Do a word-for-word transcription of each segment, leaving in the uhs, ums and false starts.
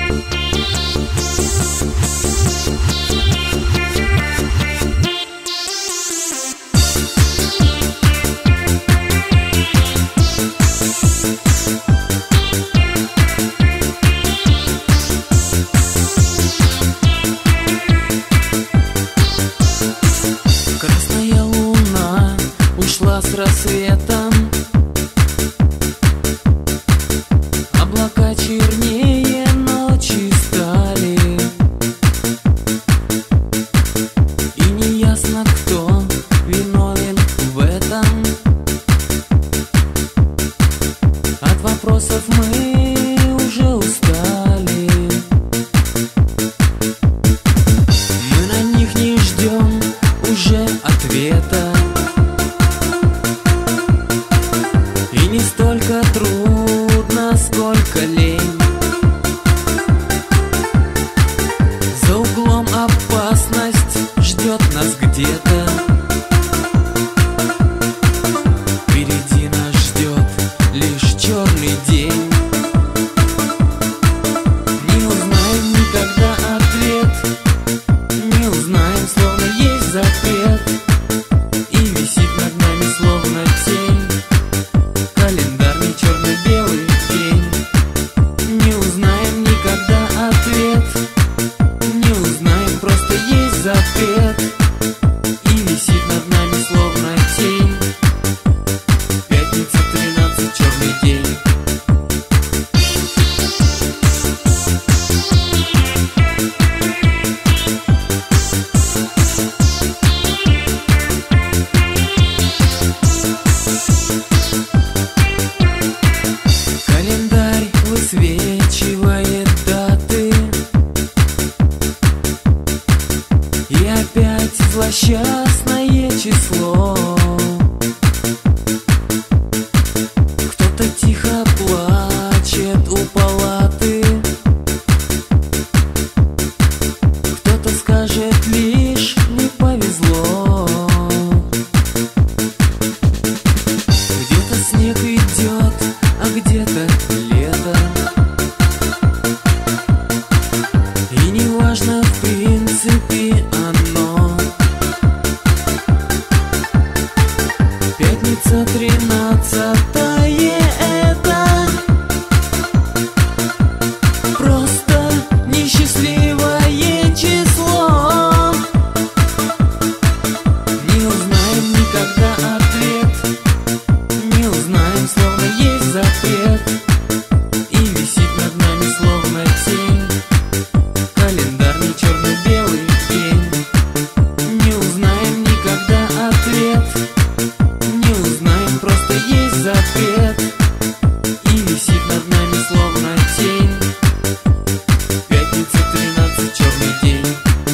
Красная луна ушла с рассветом, облака чернее ночи стали, и неясно, кто виновен в этом. От вопросов мы уже устали, мы на них не ждем уже ответа. И не столько трудно, сколько лень. За углом опасность ждет нас где-то. Впереди нас ждет лишь черный день. Не узнаем никогда ответ, не узнаем, словно есть запрет, и висит над нами словно тень календарный черно-белый день. Не узнаем никогда ответ, не узнаем, просто есть запрет, и висит над нами словно тень. Пятница, тринадцать, черный день. Календарь высвечивает даты, и опять злосчастное число. Кто-то тихо плачет у палаты, кто-то скажет лишь не повезло. Где-то снег идет, а где-то лето, и не важно в принципе оно. Пятница, тринадцатое это просто несчастливое число. Не узнаем никогда ответ, не узнаем, словно есть запрет, и висит над нами словно тень календарный черно-белый день. Не узнаем никогда ответ, не узнаем, просто есть запрет, и висит над нами словно тень. Пятница, тринадцать, черный день.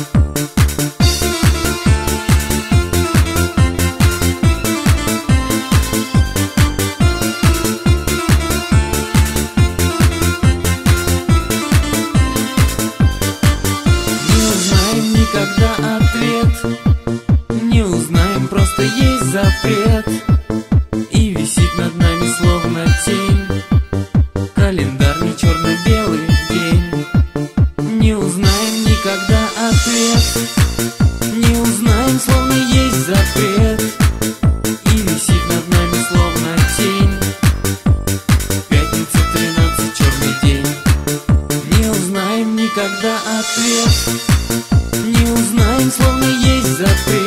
Не узнаем никогда ответ, не узнаем, просто есть запрет, и висит над нами словно тень календарный черно-белый день. Не узнаем никогда ответ, не узнаем, словно есть запрет, и висит над нами словно тень. Пятница, тринадцать, черный день. Не узнаем никогда ответ, не узнаем, словно есть запрет,